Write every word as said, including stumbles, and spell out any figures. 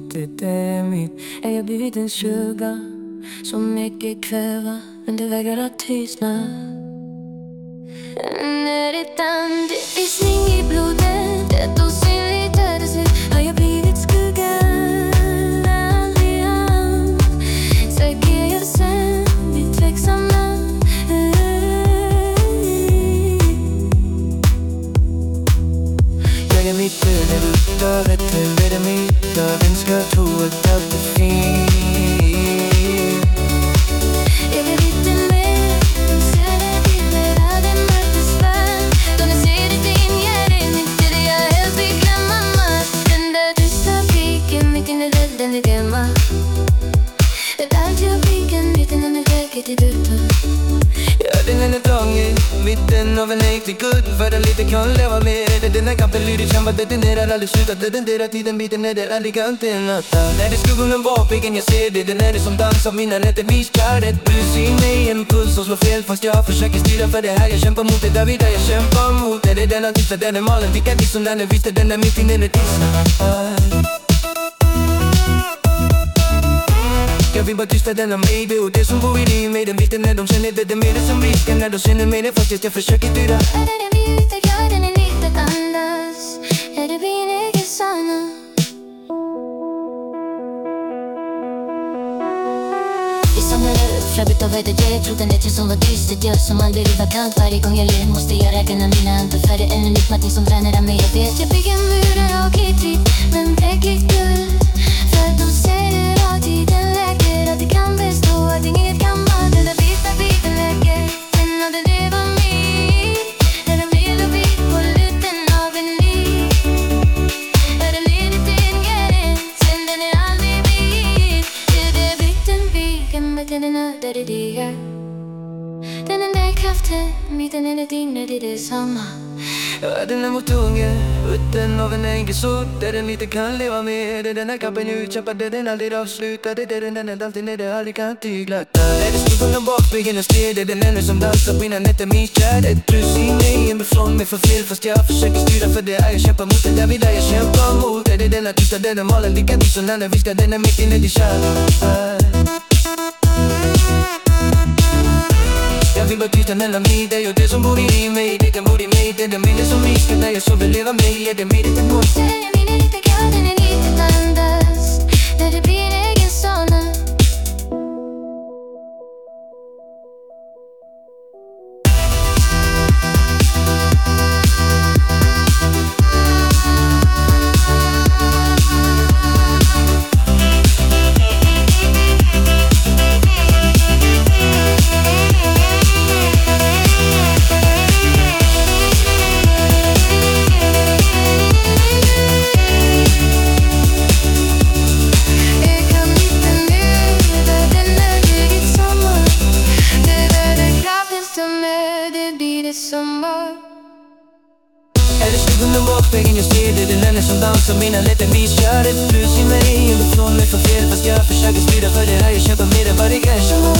slutet är mitt. Är jag blivit en tjuga som mycket kväva, men det vägrar att tystna. När det är visning i blodet, ett osynligt ödeslut, har jag blivit skuggan, aldrig han. Söker jag sen mitt växamma. Jag är mitt öde, dör ett huvud, mitt dör. Vem ska tro att allt är fint? Ja, den är trångig, mitten av en äcklig kudd. För den lite kan leva med det. Den här kampen lydigt kämpade, den där aldrig slutat. Den där tiden biten är det aldrig kan till natta. När det skuggorna bak väggen jag ser det. Den är det som dansar mina nätter. Viskar ett brus i mig, en puls som slår fel. Fast jag försöker styra för det här. Jag kämpar mot det där vidare, jag kämpar mot det. Det är den artisten, den är malen. Vilka diss som den är, visste den är mitt inne i dissen. Jag vill bara tysta denna mig, det och det som bor i mig. Den visste när de känner det, det är mer det som riskar. När de känner mig, det faktiskt jag försöker dyra. Är det den vi utvecklar, den är nytt att andas? Är det min egen sanna? Vi samlar ut flabbigt av vädret. Jag tror den är till som var dystert. Jag som aldrig blir vakant. Varje gång jag ler måste jag räkna mina andar. Färre än en utmattning som tränar mig. Jag vet, jag bygger murar av glittrig, men bräckligt guld. För att de säger att tiden läker, att det kan bestå, att inget gammalt. Den där vita biten läker, men att det var min. Är den vild och vit på luten av en ny. Är den ledigt ingärd, sen den är aldrig vit. Det är biten viken, men den är nödvändig det det är. Den är där kraften, mitten är det dygnet, det är detsamma. Ja, den är mot unge, utan av en enkel sort. Där den lite kan leva med det. Den här kampen jag utkämpade, den aldrig avslutade. Det är den, den är alltid när det aldrig kan tygla. Är det skuggorna bak väggen och styr. Det är den enda som dansar på mina nätter. Min kär, ett brus i mig, en befrån mig för fel. Fast jag försöker styra för det är. Jag kämpar mot det där vidare, jag kämpar mot det. Det är den artisten, den är malen. Lika diss som den är viskar, den är mitt inne i kär. Jag vill bara tysta mellan mig, det och det som bor i mig. Det kan bor i mig, det är den bilden som viskar. När jag sover lever mig, är det mig det går. Den är min lite kall, den är lite andas. När det blir en egen såna. Är det skuggorna bak väggen jag ser det. Den enda som dansar mina lätter. Vi kör ett brus i mig, en befrån mig för fel. Fast jag försöker styra för det här. Jag kämpar med det varje gång.